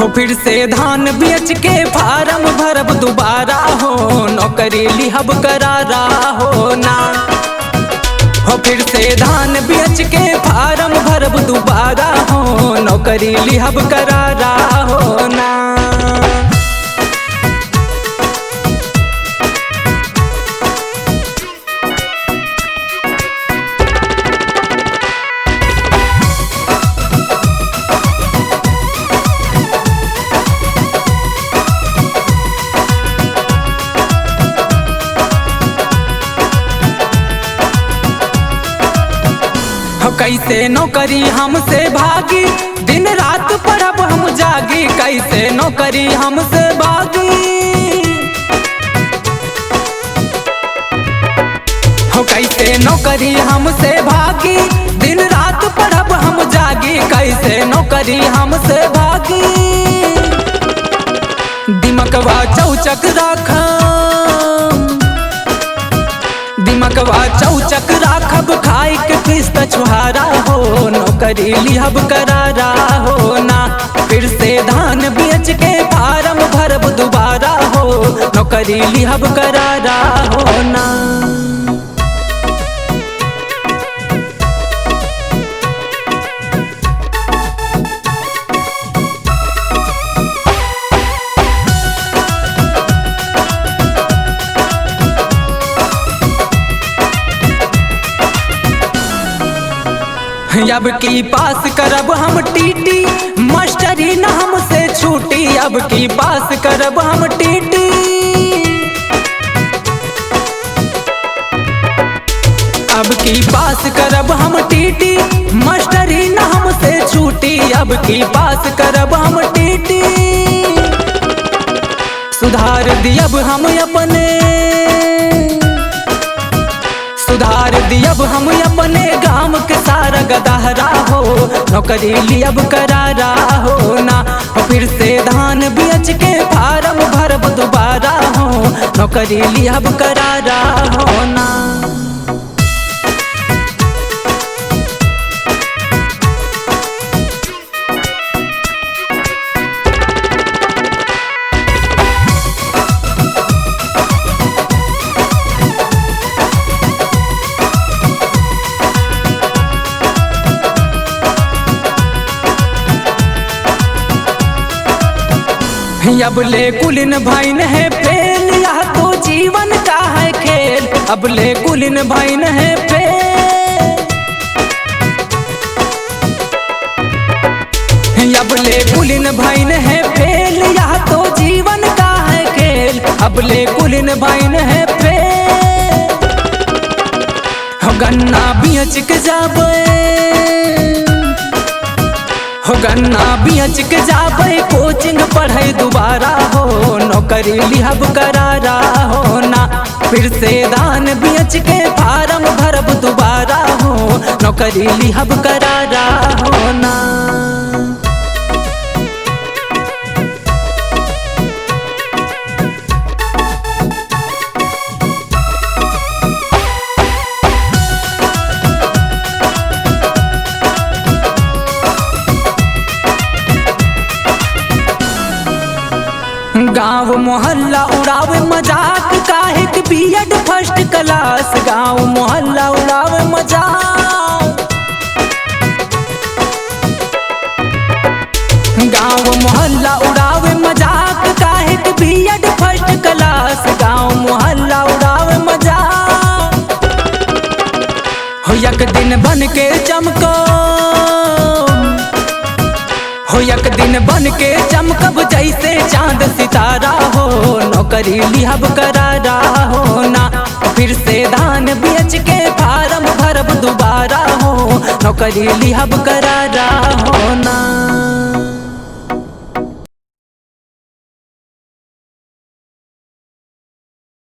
हो फिर से धान बेच के फार्म भरब दोबारा हो, नौकरी लिहब करारा हो ना। हो फिर से धान बेच के फार्म भरब दोबारा हो, नौकरी लिहब करारा हो ना। कैसे नौकरी हमसे भागी, दिन रात पढ़ब हम जागी, कैसे नौकरी हमसे भागी। हो कैसे नौकरी हमसे भागी, दिन रात पढ़ब हम जागी, कैसे नौकरी हमसे भागी। दिमकवा चौचक राखब, दिमकवा चौचक राखब, खाई के किस्त छुहारा हो, नौकरी लिहब करारा हो ना। फिर से धान बेच के फार्म भरब दोबारा हो, नौकरी लिहब करारा हो ना। अब की पास करब हम टीटी, मास्टरी न हमसे छूटी, अब की पास करब हम टीटी। अब की पास करब हम टीटी, मास्टरी न हमसे छूटी, अब की पास करब हम टीटी। सुधार दियब हम अपने, सुधार दियब हम अपने गाँव के सारा गदहरा हो, नौकरी लियब करारा हो ना। फिर से धान बेच के फार्म भरब दोबारा हो, नौकरी लियब करारा हो ना। अब ले कुलिन भाईन है फेल, यह तो जीवन का है खेल। अब ले कुलिन भाईन है फेल, अब ले कुलिन भाईन है फेल, यह तो जीवन का है खेल। अब ले कुलिन भाईन है फेल, हो गन्ना बेच के जाबे, हो गन्ना बेच के जाबे, कोचिंग पढ़े दोबारा हो, नौकरी लिहब करारा हो ना। फिर से धान बेच के फार्म भरब दोबारा हो, नौकरी लिहब करारा हो ना। गाँव मोहल्ला उड़ावे मजाक, काहे के बीएड फर्स्ट क्लास। गाँव मोहल्ला उड़ावे मजाक, गाँव मोहल्ला उड़ावे मजाक, काहे के बीएड फर्स्ट क्लास। गाँव मोहल्ला उड़ावे मजाक, हो एक दिन बन के चमको, हो एक दिन बन के चमकब, जैसे चांद सितारा हो, नौकरी लिहब करारा हो ना। फिर से धान बेच के फार्म भरब दोबारा हो, नौकरी लिहब करारा हो ना।